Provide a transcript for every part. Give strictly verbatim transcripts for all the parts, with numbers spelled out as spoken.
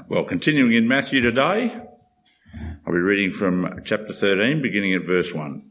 Well, continuing in Matthew today, I'll be reading from chapter thirteen, beginning at verse one.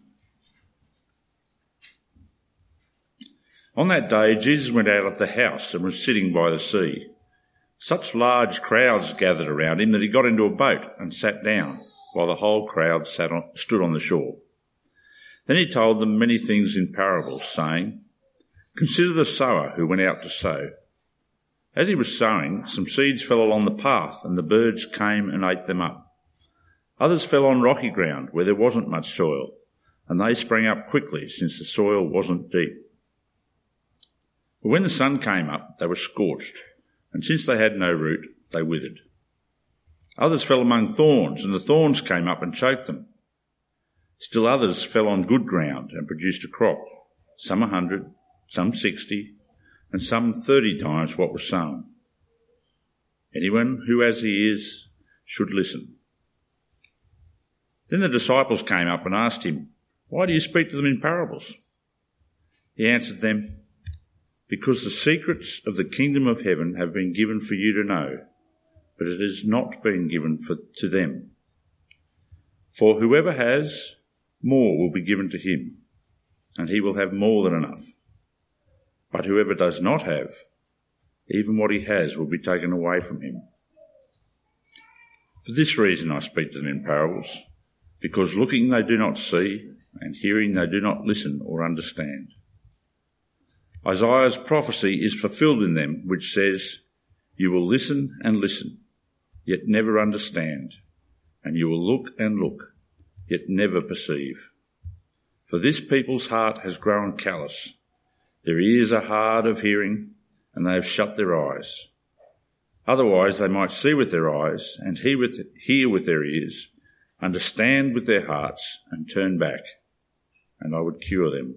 On that day, Jesus went out of the house and was sitting by the sea. Such large crowds gathered around him that he got into a boat and sat down, while the whole crowd sat on, stood on the shore. Then he told them many things in parables, saying, "Consider the sower who went out to sow. As he was sowing, some seeds fell along the path, and the birds came and ate them up. Others fell on rocky ground where there wasn't much soil, and they sprang up quickly since the soil wasn't deep. But when the sun came up, they were scorched, and since they had no root, they withered. Others fell among thorns, and the thorns came up and choked them. Still others fell on good ground and produced a crop, some a hundred, some sixty, and some thirty times what was sown. Anyone who has ears should listen." Then the disciples came up and asked him, "Why do you speak to them in parables?" He answered them, "Because the secrets of the kingdom of heaven have been given for you to know, but it has not been given for, to them. For whoever has, more will be given to him, and he will have more than enough. But whoever does not have, even what he has will be taken away from him. For this reason I speak to them in parables, because looking they do not see, and hearing they do not listen or understand. Isaiah's prophecy is fulfilled in them, which says, 'You will listen and listen, yet never understand, and you will look and look, yet never perceive. For this people's heart has grown callous. Their ears are hard of hearing, and they have shut their eyes. Otherwise they might see with their eyes, and hear with, hear with their ears, understand with their hearts, and turn back, and I would cure them.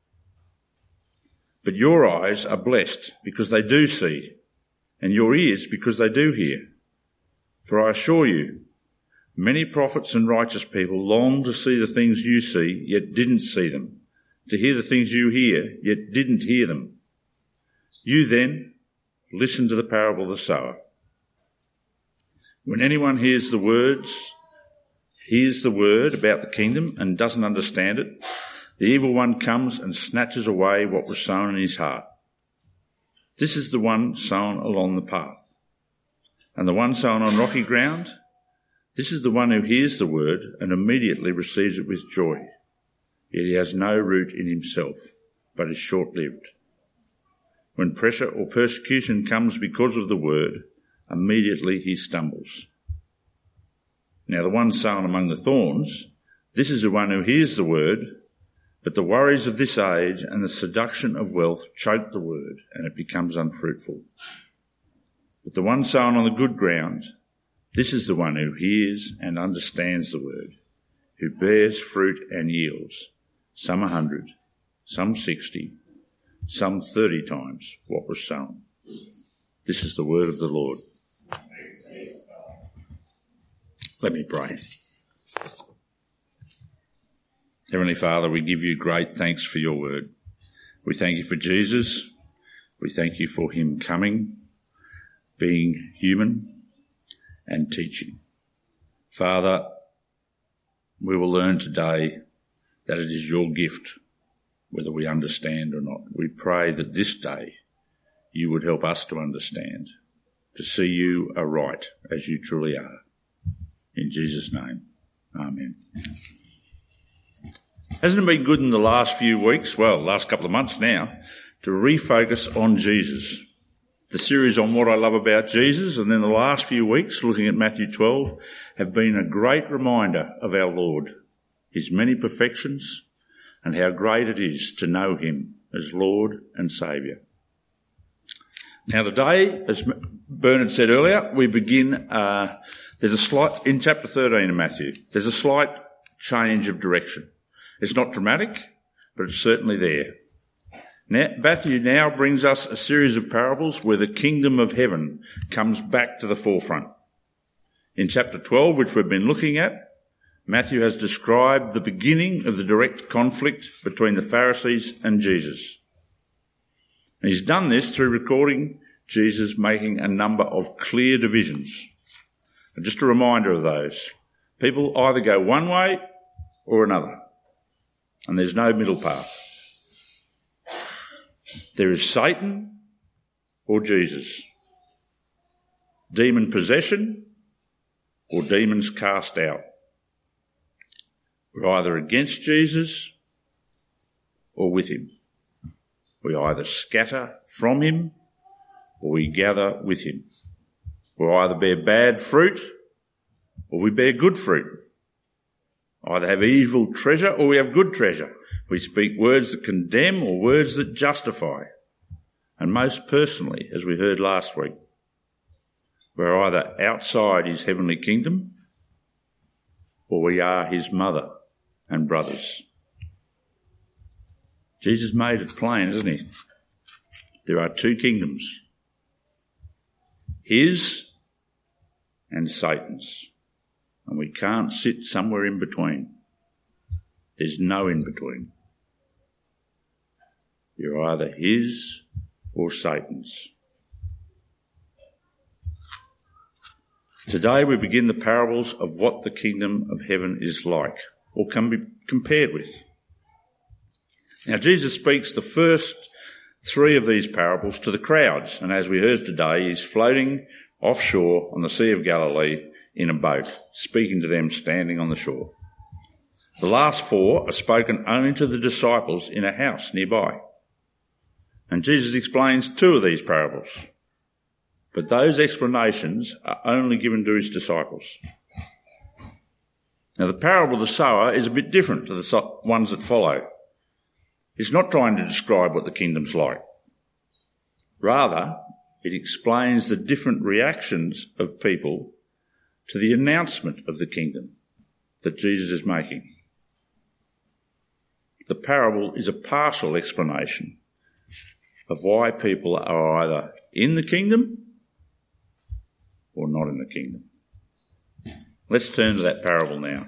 But your eyes are blessed because they do see, and your ears because they do hear. For I assure you, many prophets and righteous people longed to see the things you see, yet didn't see them, to hear the things you hear, yet didn't hear them. You then listen to the parable of the sower. When anyone hears the words, hears the word about the kingdom and doesn't understand it, the evil one comes and snatches away what was sown in his heart. This is the one sown along the path. And the one sown on rocky ground, this is the one who hears the word and immediately receives it with joy. Yet he has no root in himself, but is short-lived. When pressure or persecution comes because of the word, immediately he stumbles. Now the one sown among the thorns, this is the one who hears the word, but the worries of this age and the seduction of wealth choke the word, and it becomes unfruitful. But the one sown on the good ground, this is the one who hears and understands the word, who bears fruit and yields, some a hundred, some sixty, some thirty times what was sown. This is the word of the Lord." Let me pray. Heavenly Father, we give you great thanks for your word. We thank you for Jesus. We thank you for him coming, being human, and teaching. Father, we will learn today that it is your gift, whether we understand or not. We pray that this day you would help us to understand, to see you aright as you truly are. In Jesus' name, amen. Hasn't it been good in the last few weeks, well, last couple of months now, to refocus on Jesus? The series on what I love about Jesus, and then the last few weeks, looking at Matthew twelve, have been a great reminder of our Lord, his many perfections, and how great it is to know him as Lord and Saviour. Now today, as Bernard said earlier, we begin, uh, there's a slight, in chapter thirteen of Matthew, there's a slight change of direction. It's not dramatic, but it's certainly there. Now, Matthew now brings us a series of parables where the kingdom of heaven comes back to the forefront. In chapter twelve, which we've been looking at, Matthew has described the beginning of the direct conflict between the Pharisees and Jesus. And he's done this through recording Jesus making a number of clear divisions. And just a reminder of those. People either go one way or another, and there's no middle path. There is Satan or Jesus, demon possession or demons cast out. We're either against Jesus or with him. We either scatter from him or we gather with him. We either bear bad fruit or we bear good fruit. Either have evil treasure or we have good treasure. We speak words that condemn or words that justify. And most personally, as we heard last week, we're either outside his heavenly kingdom or we are his mother and brothers. Jesus made it plain, isn't he? There are two kingdoms, his and Satan's, and we can't sit somewhere in between. There's no in between. You're either his or Satan's. Today we begin the parables of what the kingdom of heaven is like, or can be compared with. Now Jesus speaks the first three of these parables to the crowds, and as we heard today, he's floating offshore on the Sea of Galilee in a boat, speaking to them standing on the shore. The last four are spoken only to the disciples in a house nearby. And Jesus explains two of these parables, but those explanations are only given to his disciples. Now the parable of the sower is a bit different to the ones that follow. It's not trying to describe what the kingdom's like. Rather, it explains the different reactions of people to the announcement of the kingdom that Jesus is making. The parable is a partial explanation of why people are either in the kingdom or not in the kingdom. Let's turn to that parable now.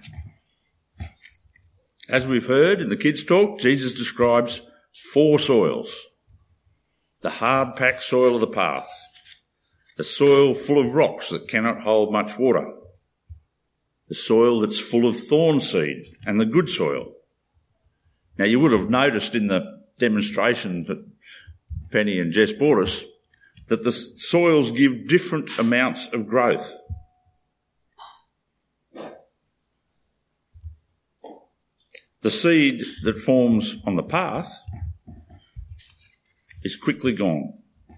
As we've heard in the kids' talk, Jesus describes four soils. The hard-packed soil of the path, the soil full of rocks that cannot hold much water, the soil that's full of thorn seed, and the good soil. Now you would have noticed in the demonstration that Penny and Jess brought us that the soils give different amounts of growth. The seed that forms on the path is quickly gone.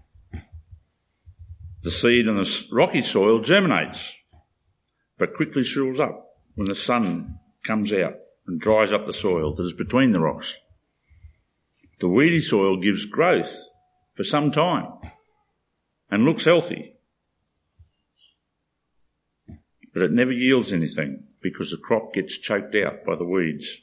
The seed on the rocky soil germinates, but quickly shrivels up when the sun comes out and dries up the soil that is between the rocks. The weedy soil gives growth for some time and looks healthy, but it never yields anything because the crop gets choked out by the weeds.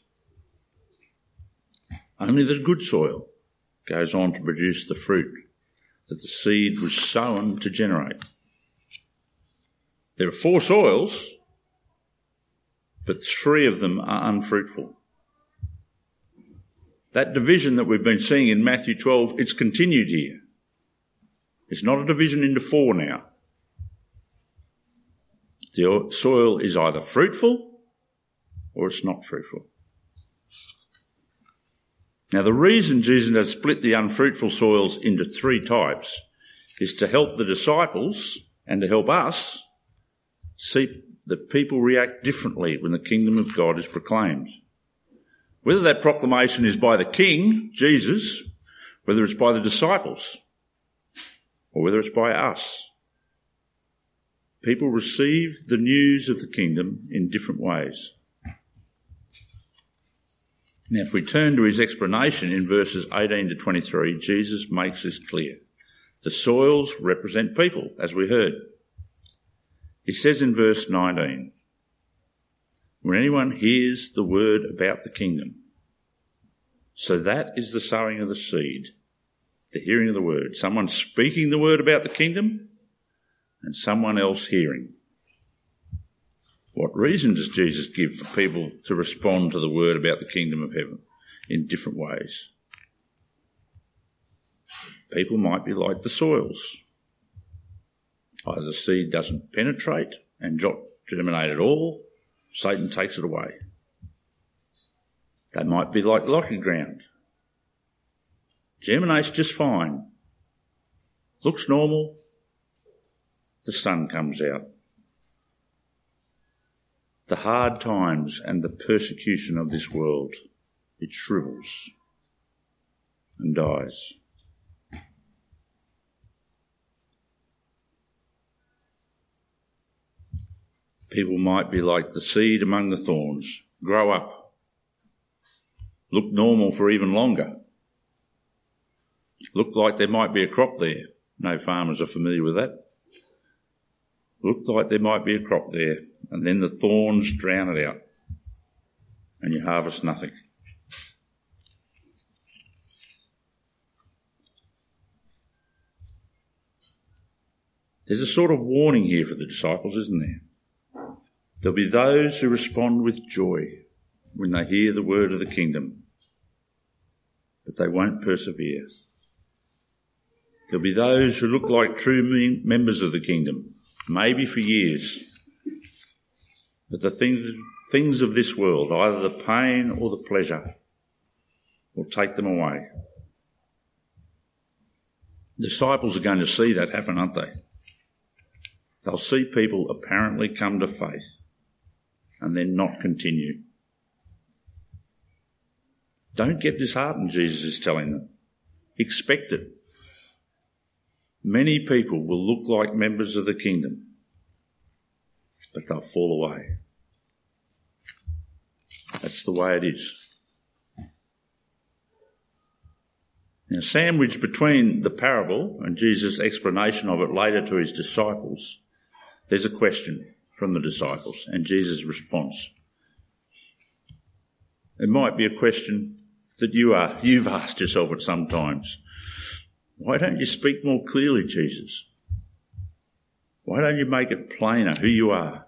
Only the good soil goes on to produce the fruit that the seed was sown to generate. There are four soils, but three of them are unfruitful. That division that we've been seeing in Matthew twelve, it's continued here. It's not a division into four now. The soil is either fruitful or it's not fruitful. Now, the reason Jesus has split the unfruitful soils into three types is to help the disciples and to help us see that people react differently when the kingdom of God is proclaimed. Whether that proclamation is by the King, Jesus, whether it's by the disciples, or whether it's by us, people receive the news of the kingdom in different ways. Now, if we turn to his explanation in verses eighteen to twenty-three, Jesus makes this clear. The soils represent people, as we heard. He says in verse nineteen, when anyone hears the word about the kingdom, so that is the sowing of the seed, the hearing of the word. Someone speaking the word about the kingdom and someone else hearing. What reason does Jesus give for people to respond to the word about the kingdom of heaven in different ways? People might be like the soils. Either the seed doesn't penetrate and germinate at all, Satan takes it away. They might be like lucky ground. Germinates just fine. Looks normal. The sun comes out. The hard times and the persecution of this world, it shrivels and dies. People might be like the seed among the thorns, grow up, look normal for even longer, look like there might be a crop there. No farmers are familiar with that. Look like there might be a crop there, and then the thorns drown it out, and you harvest nothing. There's a sort of warning here for the disciples, isn't there? There'll be those who respond with joy when they hear the word of the kingdom, but they won't persevere. There'll be those who look like true members of the kingdom, maybe for years, but the things, things of this world, either the pain or the pleasure, will take them away. Disciples are going to see that happen, aren't they? They'll see people apparently come to faith and then not continue. Don't get disheartened, Jesus is telling them. Expect it. Many people will look like members of the kingdom, but they'll fall away. That's the way it is. Now, sandwiched between the parable and Jesus' explanation of it later to his disciples, there's a question from the disciples and Jesus' response. It might be a question that you are, you've asked yourself at some times. Why don't you speak more clearly, Jesus? Why don't you make it plainer who you are?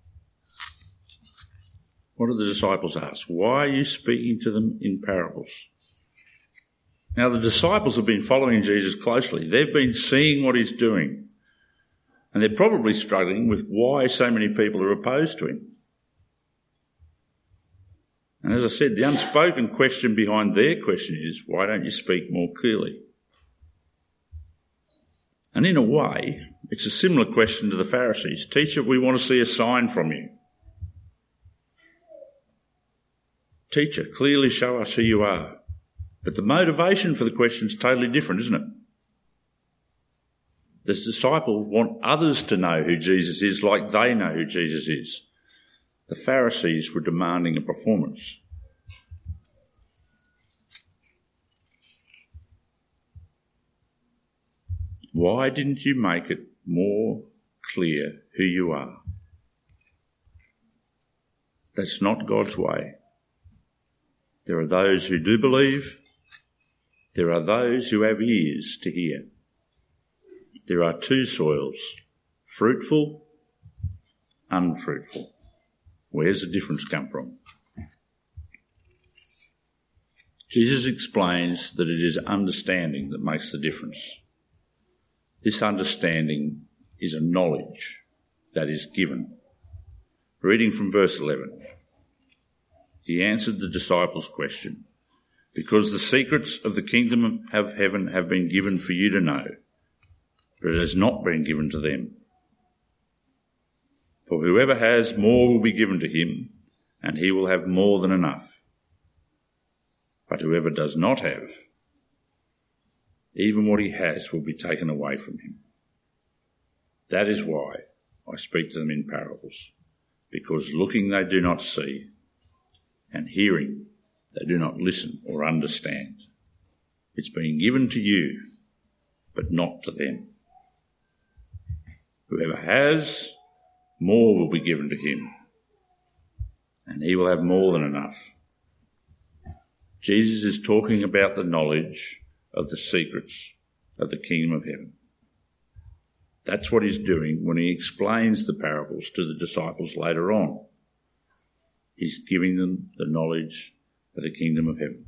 What do the disciples ask? Why are you speaking to them in parables? Now, the disciples have been following Jesus closely. They've been seeing what he's doing. And they're probably struggling with why so many people are opposed to him. And as I said, the unspoken question behind their question is, why don't you speak more clearly? And in a way, it's a similar question to the Pharisees. Teacher, we want to see a sign from you. Teacher, clearly show us who you are. But the motivation for the question is totally different, isn't it? The disciples want others to know who Jesus is like they know who Jesus is. The Pharisees were demanding a performance. Why didn't you make it more clear who you are? That's not God's way. There are those who do believe. There are those who have ears to hear. There are two soils, fruitful, unfruitful. Where's the difference come from? Jesus explains that it is understanding that makes the difference. This understanding is a knowledge that is given. Reading from verse eleven. He answered the disciples' question, because the secrets of the kingdom of heaven have been given for you to know, but it has not been given to them. For whoever has, more will be given to him, and he will have more than enough. But whoever does not have, even what he has will be taken away from him. That is why I speak to them in parables, because looking they do not see, and hearing they do not listen or understand. It's been given to you, but not to them. Whoever has, more will be given to him, and he will have more than enough. Jesus is talking about the knowledge of the secrets of the kingdom of heaven. That's what he's doing when he explains the parables to the disciples later on. He's giving them the knowledge of the kingdom of heaven.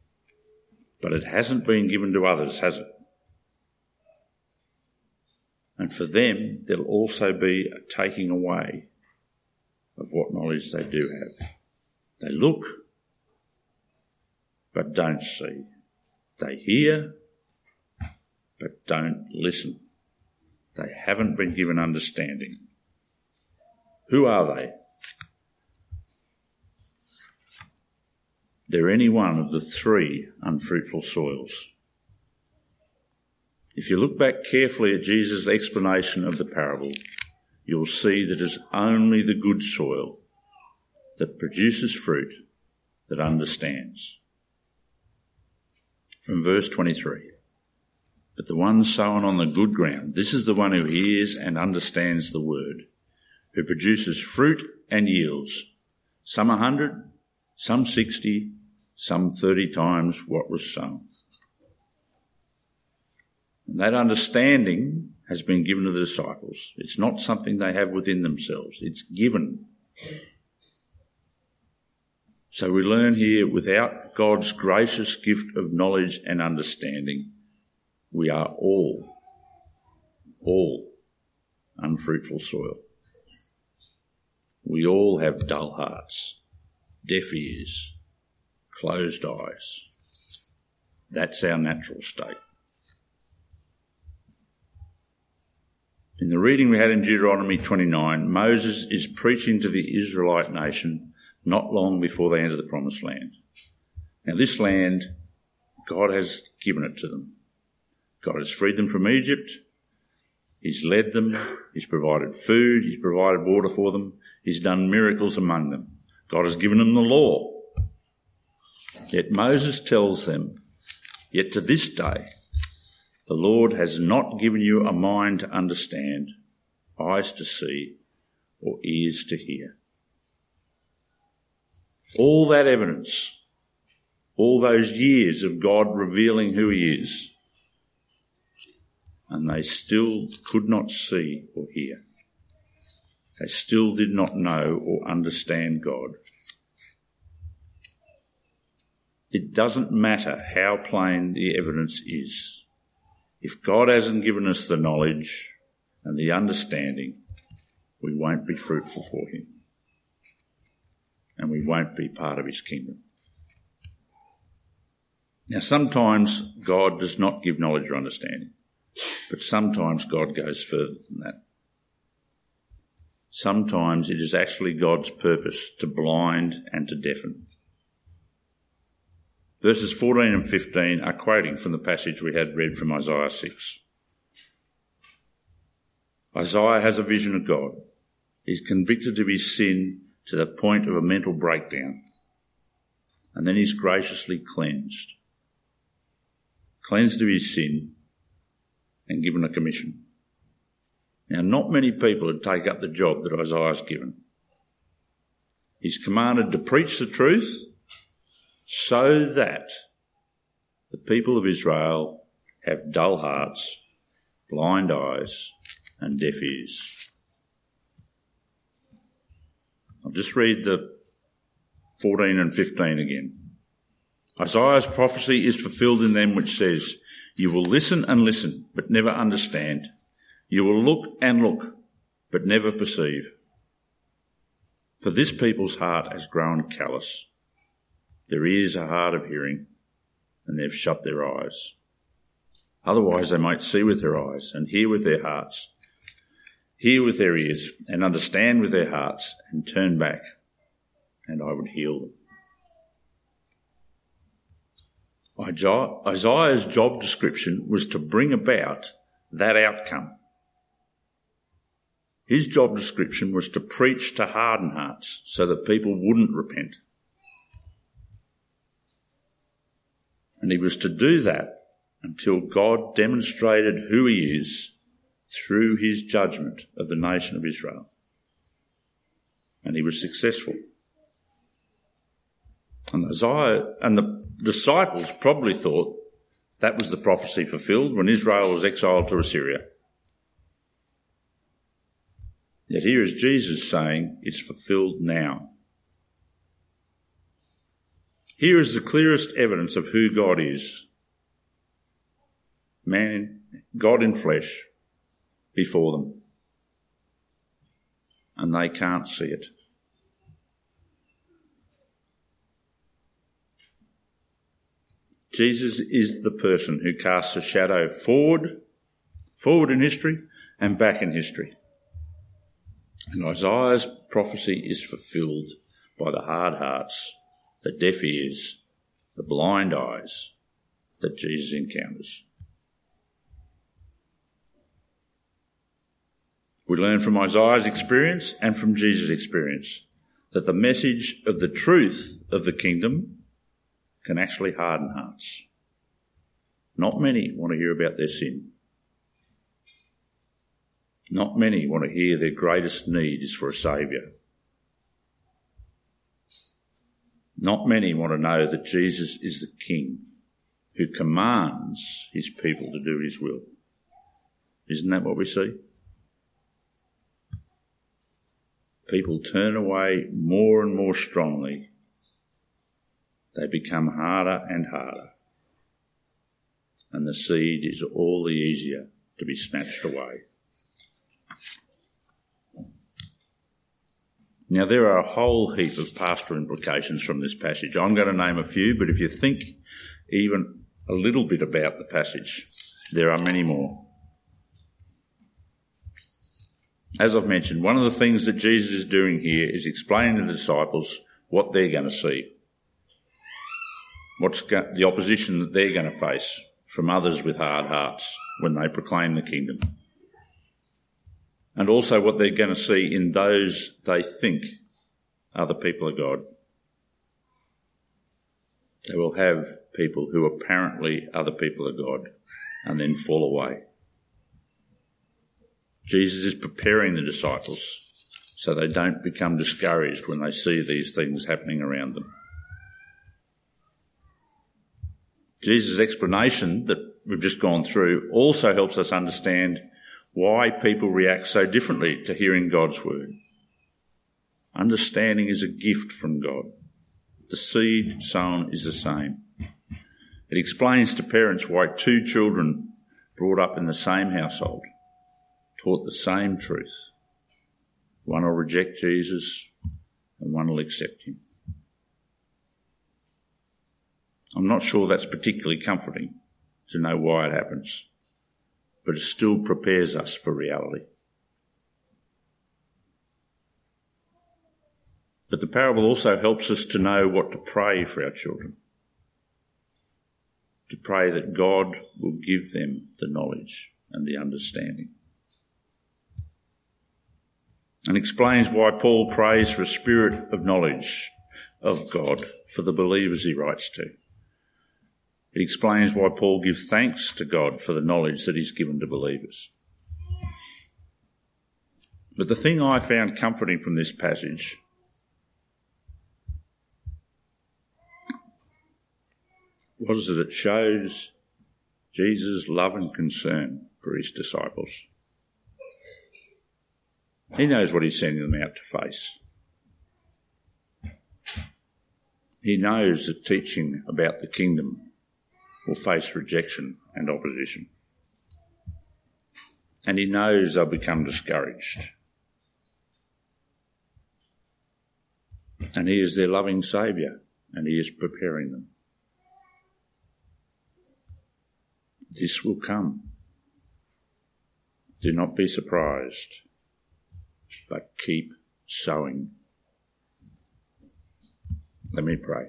But it hasn't been given to others, has it? And for them, there'll also be a taking away of what knowledge they do have. They look, but don't see. They hear, but don't listen. They haven't been given understanding. Who are they? They're any one of the three unfruitful soils. If you look back carefully at Jesus' explanation of the parable, you'll see that it's only the good soil that produces fruit that understands. From verse twenty-three, but the one sown on the good ground, this is the one who hears and understands the word, who produces fruit and yields, some a hundred, some sixty, some thirty times what was sown. And that understanding has been given to the disciples. It's not something they have within themselves. It's given. So we learn here, without God's gracious gift of knowledge and understanding, we are all, all unfruitful soil. We all have dull hearts, deaf ears, closed eyes. That's our natural state. In the reading we had in Deuteronomy twenty-nine, Moses is preaching to the Israelite nation not long before they enter the Promised Land. Now this land, God has given it to them. God has freed them from Egypt. He's led them. He's provided food. He's provided water for them. He's done miracles among them. God has given them the law. Yet Moses tells them, yet to this day, the Lord has not given you a mind to understand, eyes to see, or ears to hear. All that evidence, all those years of God revealing who he is, and they still could not see or hear. They still did not know or understand God. It doesn't matter how plain the evidence is. If God hasn't given us the knowledge and the understanding, we won't be fruitful for him. And we won't be part of his kingdom. Now, sometimes God does not give knowledge or understanding, but sometimes God goes further than that. Sometimes it is actually God's purpose to blind and to deafen. Verses fourteen and fifteen are quoting from the passage we had read from Isaiah six. Isaiah has a vision of God. He's convicted of his sin to the point of a mental breakdown. And then he's graciously cleansed. Cleansed of his sin and given a commission. Now, not many people would take up the job that Isaiah's given. He's commanded to preach the truth so that the people of Israel have dull hearts, blind eyes, and deaf ears. I'll just read the fourteen and fifteen again. Isaiah's prophecy is fulfilled in them which says, you will listen and listen, but never understand. You will look and look, but never perceive. For this people's heart has grown callous. Their ears are hard of hearing, and they've shut their eyes. Otherwise they might see with their eyes, and hear with their hearts, hear with their ears, and understand with their hearts, and turn back, and I would heal them. Isaiah's job description was to bring about that outcome. His job description was to preach to hardened hearts so that people wouldn't repent. And he was to do that until God demonstrated who he is through his judgment of the nation of Israel. And he was successful. And Isaiah and the disciples probably thought that was the prophecy fulfilled when Israel was exiled to Assyria. Yet here is Jesus saying it's fulfilled now. Here is the clearest evidence of who God is. Man, God in flesh, before them, and they can't see it. Jesus is the person who casts a shadow forward, forward in history and back in history. And Isaiah's prophecy is fulfilled by the hard hearts, the deaf ears, the blind eyes that Jesus encounters. We learn from Isaiah's experience and from Jesus' experience that the message of the truth of the kingdom can actually harden hearts. Not many want to hear about their sin. Not many want to hear their greatest need is for a saviour. Not many want to know that Jesus is the King who commands his people to do his will. Isn't that what we see? People turn away more and more strongly. They become harder and harder. And the seed is all the easier to be snatched away. Now, there are a whole heap of pastoral implications from this passage. I'm going to name a few, but if you think even a little bit about the passage, there are many more. As I've mentioned, one of the things that Jesus is doing here is explaining to the disciples what they're going to see, what's go- the opposition that they're going to face from others with hard hearts when they proclaim the kingdom, and also what they're going to see in those they think are the people of God. They will have people who apparently are the people of God and then fall away. Jesus is preparing the disciples so they don't become discouraged when they see these things happening around them. Jesus' explanation that we've just gone through also helps us understand why people react so differently to hearing God's word. Understanding is a gift from God. The seed sown is the same. It explains to parents why two children brought up in the same household, taught the same truth. One will reject Jesus and one will accept him. I'm not sure that's particularly comforting to know why it happens, but it still prepares us for reality. But the parable also helps us to know what to pray for our children, to pray that God will give them the knowledge and the understanding. And explains why Paul prays for a spirit of knowledge of God for the believers he writes to. It explains why Paul gives thanks to God for the knowledge that he's given to believers. But the thing I found comforting from this passage was that it shows Jesus' love and concern for his disciples. He knows what he's sending them out to face. He knows that teaching about the kingdom will face rejection and opposition. And he knows they'll become discouraged. And he is their loving Saviour, and he is preparing them. This will come. Do not be surprised, but keep sowing. Let me pray.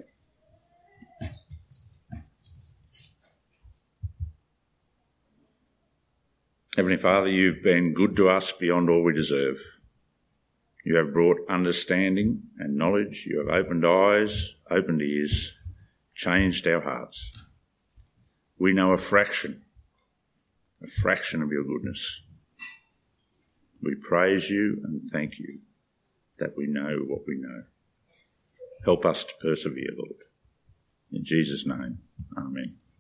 Heavenly Father, you've been good to us beyond all we deserve. You have brought understanding and knowledge. You have opened eyes, opened ears, changed our hearts. We know a fraction, a fraction of your goodness. We praise you and thank you that we know what we know. Help us to persevere, Lord. In Jesus' name, amen.